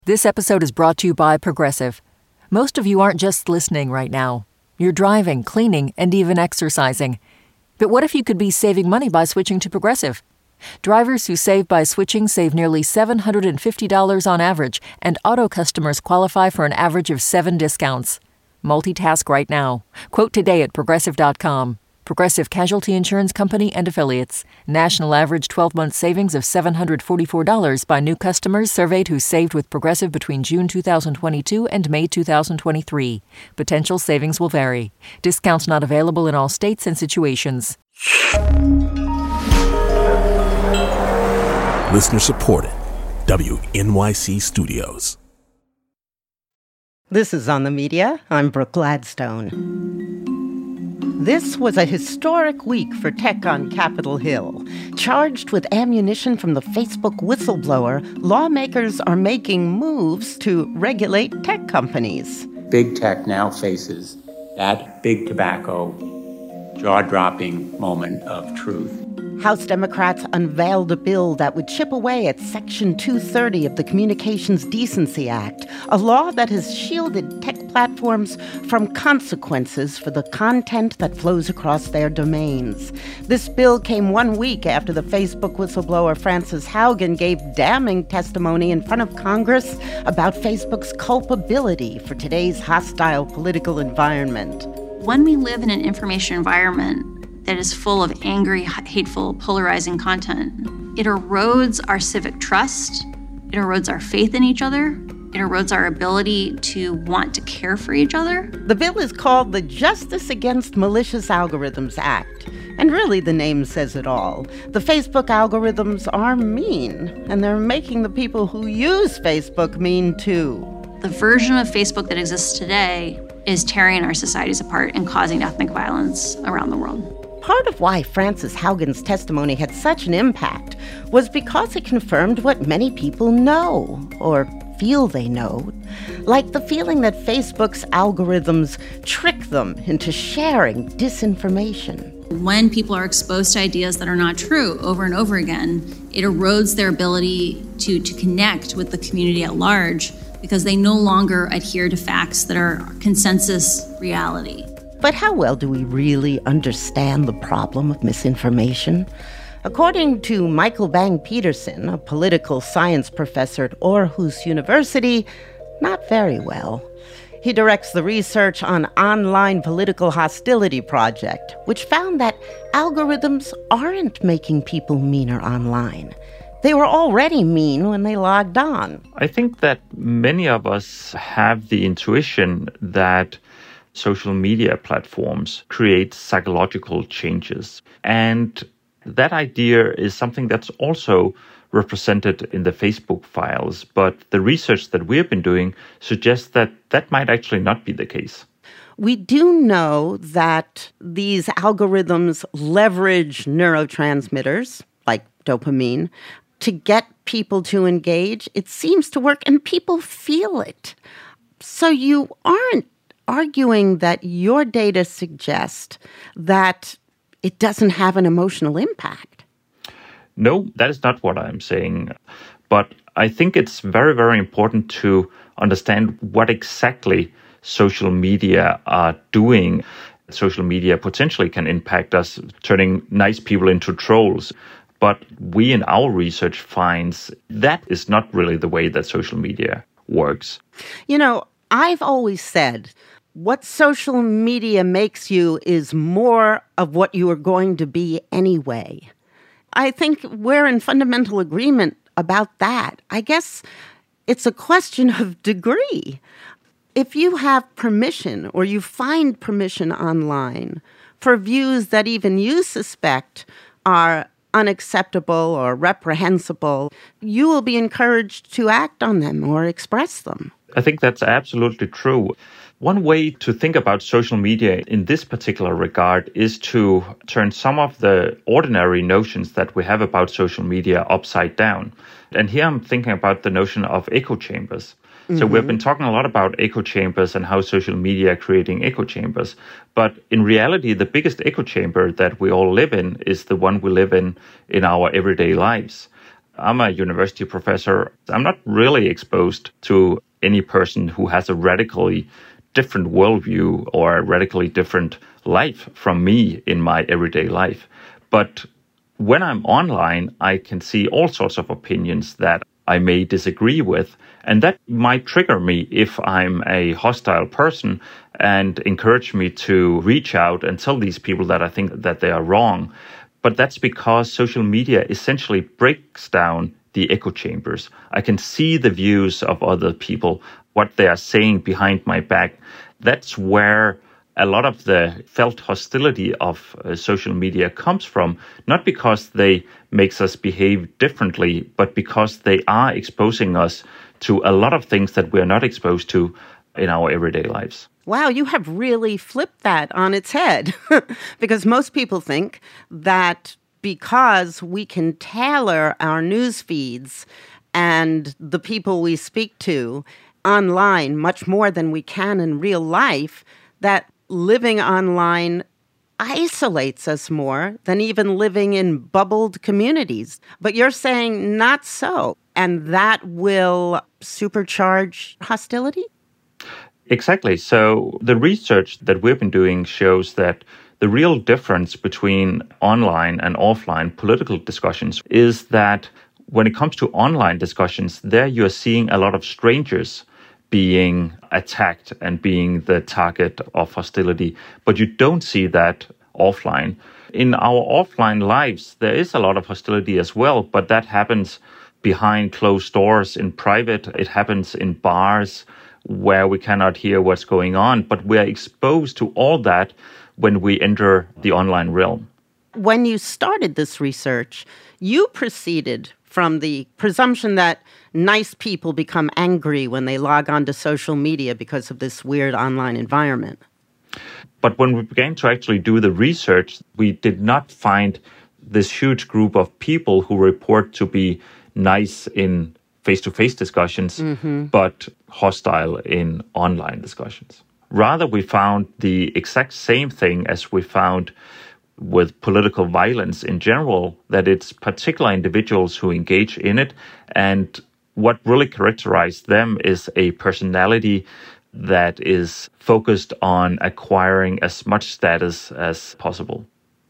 This episode is brought to you by Progressive. Most of you aren't just listening right now. You're driving, cleaning, and even exercising. But what if you could be saving money by switching to Progressive? Drivers who save by switching save nearly $750 on average, and auto customers qualify for an average of 7 discounts. Multitask right now. Quote today at Progressive.com. Progressive Casualty Insurance Company and Affiliates. National average 12-month savings of $744 by new customers surveyed who saved with Progressive between June 2022 and May 2023. Potential savings will vary. Discounts not available in all states and situations. Listener supported. WNYC Studios. This is On the Media. I'm Brooke Gladstone. This was a historic week for tech on Capitol Hill. Charged with ammunition from the Facebook whistleblower, lawmakers are making moves to regulate tech companies. Big tech now faces that big tobacco, jaw-dropping moment of truth. House Democrats unveiled a bill that would chip away at Section 230 of the Communications Decency Act, a law that has shielded tech platforms from consequences for the content that flows across their domains. This bill came 1 week after the Facebook whistleblower Frances Haugen gave damning testimony in front of Congress about Facebook's culpability for today's hostile political environment. When we live in an information environment that is full of angry, hateful, polarizing content, it erodes our civic trust, it erodes our faith in each other, it erodes our ability to want to care for each other. The bill is called the Justice Against Malicious Algorithms Act. And really, the name says it all. The Facebook algorithms are mean, and they're making the people who use Facebook mean too. The version of Facebook that exists today is tearing our societies apart and causing ethnic violence around the world. Part of why Frances Haugen's testimony had such an impact was because it confirmed what many people know, or feel they know, like the feeling that Facebook's algorithms trick them into sharing disinformation. When people are exposed to ideas that are not true over and over again, it erodes their ability to connect with the community at large because they no longer adhere to facts that are consensus reality. But how well do we really understand the problem of misinformation? According to Michael Bang-Peterson, a political science professor at Aarhus University, not very well. He directs the research on Online Political Hostility Project, which found that algorithms aren't making people meaner online. They were already mean when they logged on. I think that many of us have the intuition that social media platforms create psychological changes. And that idea is something that's also represented in the Facebook files. But the research that we've been doing suggests that that might actually not be the case. We do know that these algorithms leverage neurotransmitters, like dopamine, to get people to engage. It seems to work, and people feel it. So you aren't arguing that your data suggest that it doesn't have an emotional impact. No, that is not what I'm saying. But I think it's very, very important to understand what exactly social media are doing. Social media potentially can impact us, turning nice people into trolls. But we in our research finds that is not really the way that social media works. You know, I've always said what social media makes you is more of what you are going to be anyway. I think we're in fundamental agreement about that. I guess it's a question of degree. If you have permission or you find permission online for views that even you suspect are unacceptable or reprehensible, you will be encouraged to act on them or express them. I think that's absolutely true. One way to think about social media in this particular regard is to turn some of the ordinary notions that we have about social media upside down. And here I'm thinking about the notion of echo chambers. So we've been talking a lot about echo chambers and how social media are creating echo chambers. But in reality, the biggest echo chamber that we all live in is the one we live in our everyday lives. I'm a university professor. I'm not really exposed to any person who has a radically different worldview or a radically different life from me in my everyday life. But when I'm online, I can see all sorts of opinions that I may disagree with. And that might trigger me if I'm a hostile person and encourage me to reach out and tell these people that I think that they are wrong. But that's because social media essentially breaks down the echo chambers. I can see the views of other people, what they are saying behind my back. That's where a lot of the felt hostility of social media comes from, not because they makes us behave differently, but because they are exposing us to a lot of things that we're not exposed to in our everyday lives. Wow, you have really flipped that on its head. Because most people think that because we can tailor our news feeds and the people we speak to online much more than we can in real life, that living online isolates us more than even living in bubbled communities. But you're saying not so, and that will supercharge hostility? Exactly. So the research that we've been doing shows that the real difference between online and offline political discussions is that when it comes to online discussions, there you're seeing a lot of strangers being attacked and being the target of hostility. But you don't see that offline. In our offline lives, there is a lot of hostility as well, but that happens behind closed doors in private. It happens in bars where we cannot hear what's going on, but we are exposed to all that when we enter the online realm. When you started this research, you proceeded from the presumption that nice people become angry when they log on to social media because of this weird online environment. But when we began to actually do the research, we did not find this huge group of people who report to be nice in face-to-face discussions, but hostile in online discussions. Rather, we found the exact same thing as we found with political violence in general, that it's particular individuals who engage in it. And what really characterizes them is a personality that is focused on acquiring as much status as possible.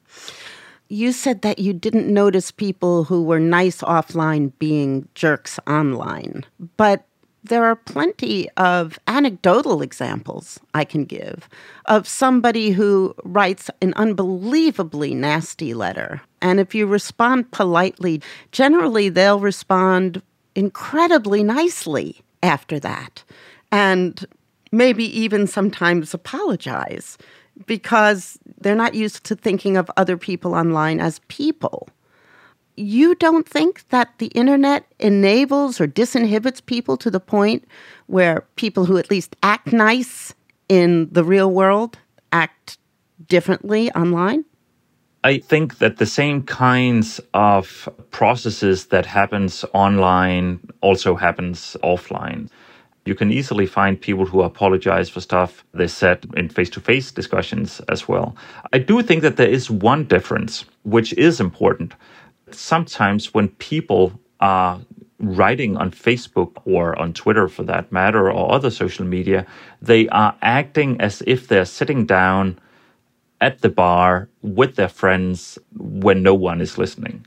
You said that you didn't notice people who were nice offline being jerks online, but there are plenty of anecdotal examples I can give of somebody who writes an unbelievably nasty letter. And if you respond politely, generally they'll respond incredibly nicely after that. And maybe even sometimes apologize, because they're not used to thinking of other people online as people. You don't think that the internet enables or disinhibits people to the point where people who at least act nice in the real world act differently online? I think that the same kinds of processes that happens online also happens offline. You can easily find people who apologize for stuff they said in face-to-face discussions as well. I do think that there is one difference, which is important. Sometimes when people are writing on Facebook or on Twitter for that matter, or other social media, they are acting as if they're sitting down at the bar with their friends when no one is listening.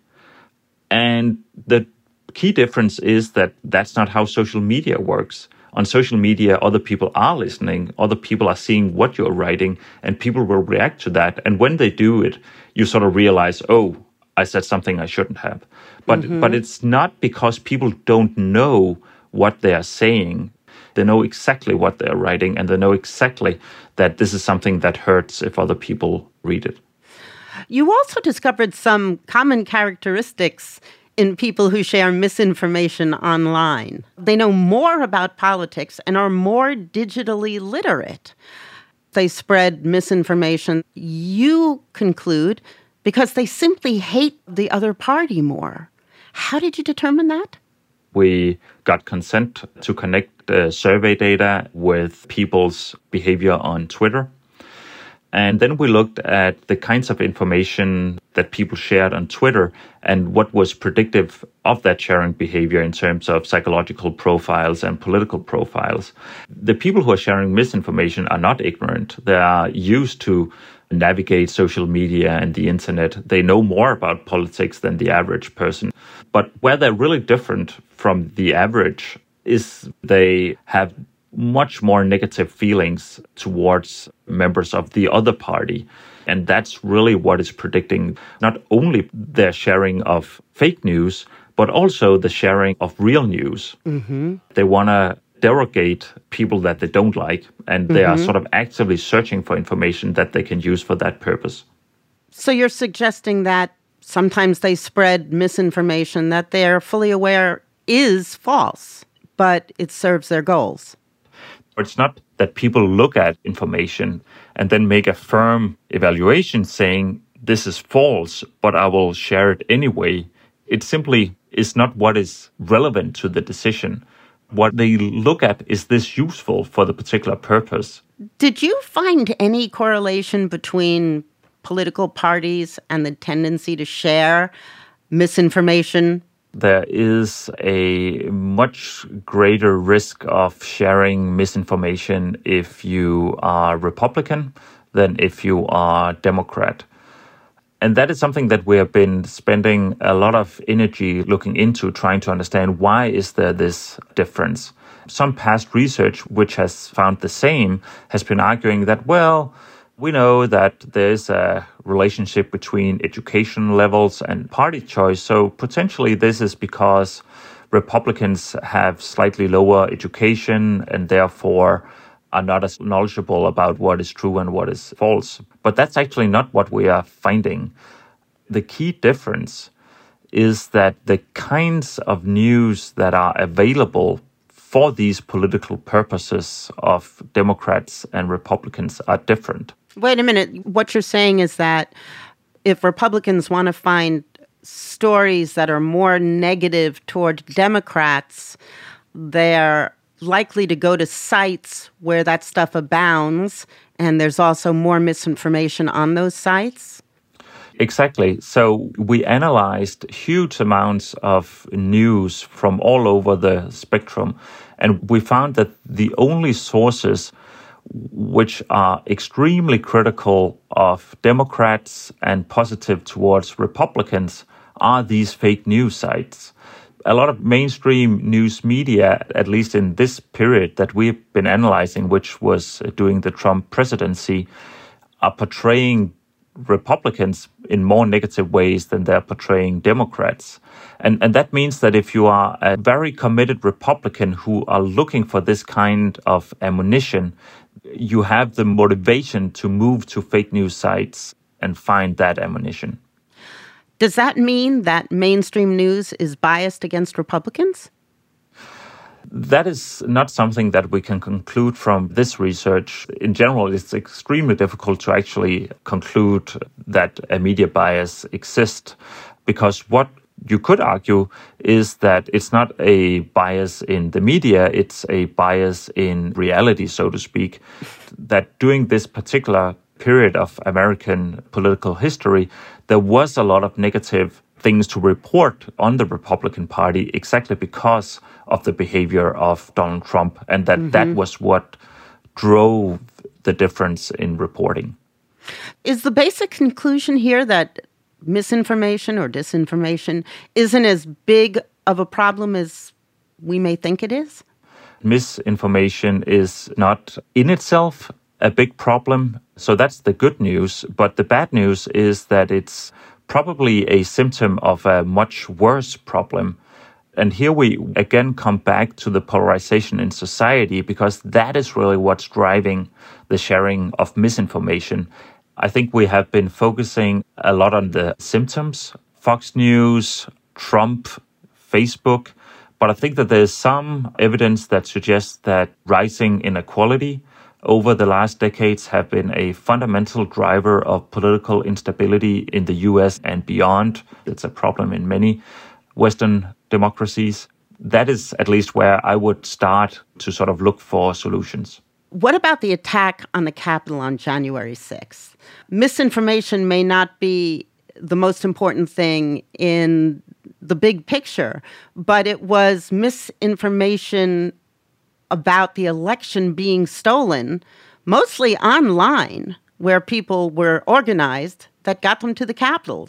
And the key difference is that that's not how social media works. On social media, other people are listening, other people are seeing what you're writing, and people will react to that. And when they do it, you sort of realize, oh, I said something I shouldn't have. But it's not because people don't know what they are saying. They know exactly what they're writing, and they know exactly that this is something that hurts if other people read it. You also discovered some common characteristics in people who share misinformation online. They know more about politics and are more digitally literate. They spread misinformation, you conclude, because they simply hate the other party more. How did you determine that? We got consent to connect survey data with people's behavior on Twitter. And then we looked at the kinds of information that people shared on Twitter and what was predictive of that sharing behavior in terms of psychological profiles and political profiles. The people who are sharing misinformation are not ignorant. They are used to navigate social media and the internet. They know more about politics than the average person. But where they're really different from the average is they have much more negative feelings towards members of the other party. And that's really what is predicting not only their sharing of fake news, but also the sharing of real news. Mm-hmm. They want to derogate people that they don't like, and they are sort of actively searching for information that they can use for that purpose. So you're suggesting that sometimes they spread misinformation that they're fully aware is false, but it serves their goals. It's not that people look at information and then make a firm evaluation saying, this is false, but I will share it anyway. It simply is not what is relevant to the decision. What they look at, is this useful for the particular purpose? Did you find any correlation between political parties and the tendency to share misinformation? There is a much greater risk of sharing misinformation if you are Republican than if you are Democrat. And that is something that we have been spending a lot of energy looking into, trying to understand why is there this difference. Some past research, which has found the same, has been arguing that, well, we know that there's a relationship between education levels and party choice. So potentially this is because Republicans have slightly lower education and therefore are not as knowledgeable about what is true and what is false. But that's actually not what we are finding. The key difference is that the kinds of news that are available for these political purposes of Democrats and Republicans are different. Wait a minute. What you're saying is that if Republicans want to find stories that are more negative toward Democrats, they're likely to go to sites where that stuff abounds, and there's also more misinformation on those sites? Exactly. So we analyzed huge amounts of news from all over the spectrum, and we found that the only sources which are extremely critical of Democrats and positive towards Republicans are these fake news sites. A lot of mainstream news media, at least in this period that we've been analyzing, which was during the Trump presidency, are portraying Republicans in more negative ways than they're portraying Democrats. And that means that if you are a very committed Republican who are looking for this kind of ammunition, you have the motivation to move to fake news sites and find that ammunition. Does that mean that mainstream news is biased against Republicans? That is not something that we can conclude from this research. In general, it's extremely difficult to actually conclude that a media bias exists, because what you could argue is that it's not a bias in the media, it's a bias in reality, so to speak, that during this particular period of American political history, there was a lot of negative things to report on the Republican Party exactly because of the behavior of Donald Trump, and that was what drove the difference in reporting. Is the basic conclusion here that misinformation or disinformation isn't as big of a problem as we may think it is? Misinformation is not in itself a big problem. So that's the good news. But the bad news is that it's probably a symptom of a much worse problem. And here we again come back to the polarization in society, because that is really what's driving the sharing of misinformation. I think we have been focusing a lot on the symptoms, Fox News, Trump, Facebook. But I think that there's some evidence that suggests that rising inequality over the last decades have been a fundamental driver of political instability in the US and beyond. It's a problem in many Western democracies. That is at least where I would start to sort of look for solutions. What about the attack on the Capitol on January 6th? Misinformation may not be the most important thing in the big picture, but it was misinformation about the election being stolen, mostly online, where people were organized, that got them to the Capitol.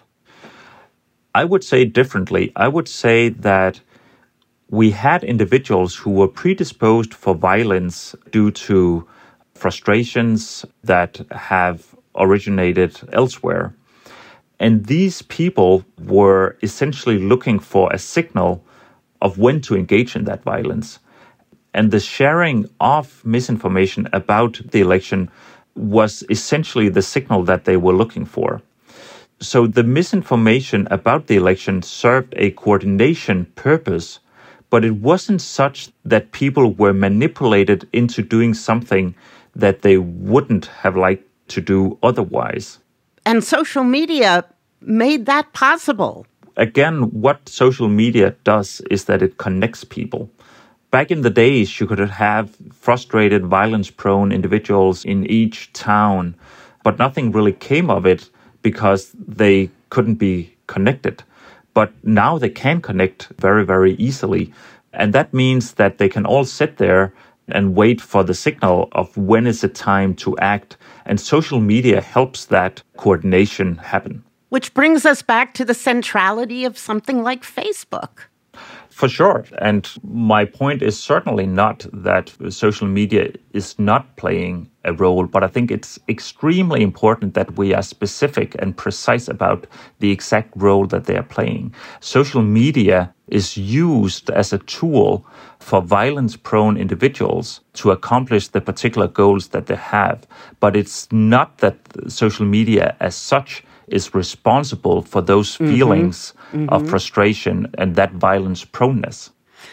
I would say differently. I would say that we had individuals who were predisposed for violence due to frustrations that have originated elsewhere. And these people were essentially looking for a signal of when to engage in that violence. And the sharing of misinformation about the election was essentially the signal that they were looking for. So the misinformation about the election served a coordination purpose, but it wasn't such that people were manipulated into doing something that they wouldn't have liked to do otherwise. And social media made that possible. Again, what social media does is that it connects people. Back in the days, you could have frustrated, violence-prone individuals in each town, but nothing really came of it because they couldn't be connected. But now they can connect very, very easily. And that means that they can all sit there and wait for the signal of when is it time to act. And social media helps that coordination happen. Which brings us back to the centrality of something like Facebook. For sure. And my point is certainly not that social media is not playing a role, but I think it's extremely important that we are specific and precise about the exact role that they are playing. Social media is used as a tool for violence-prone individuals to accomplish the particular goals that they have. But it's not that social media as such is responsible for those feelings of frustration and that violence proneness.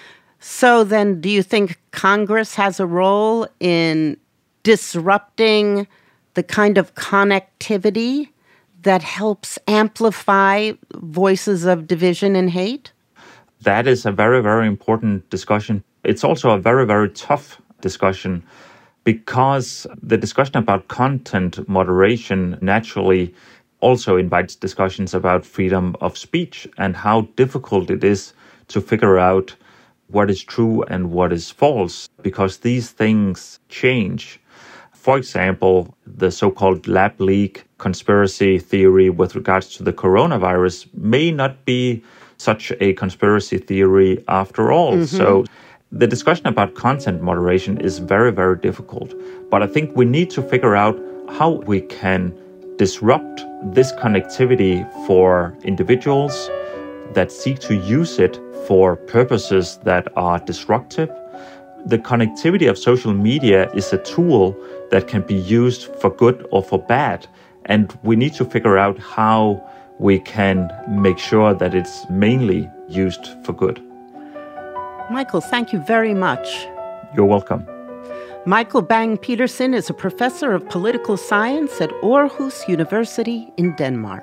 So then, do you think Congress has a role in disrupting the kind of connectivity that helps amplify voices of division and hate? That is a very, very important discussion. It's also a very, very tough discussion because the discussion about content moderation naturally also invites discussions about freedom of speech and how difficult it is to figure out what is true and what is false, because these things change. For example, the so-called lab leak conspiracy theory with regards to the coronavirus may not be such a conspiracy theory after all. So the discussion about content moderation is very, very difficult. But I think we need to figure out how we can disrupt this connectivity for individuals that seek to use it for purposes that are destructive. The connectivity of social media is a tool that can be used for good or for bad. And we need to figure out how we can make sure that it's mainly used for good. Michael, thank you very much. You're welcome. Michael Bang-Petersen is a professor of political science at Aarhus University in Denmark.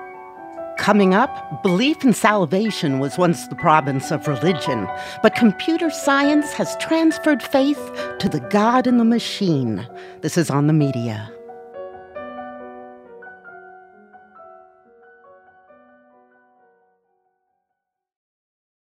Coming up, belief in salvation was once the province of religion, but computer science has transferred faith to the God in the machine. This is On the Media.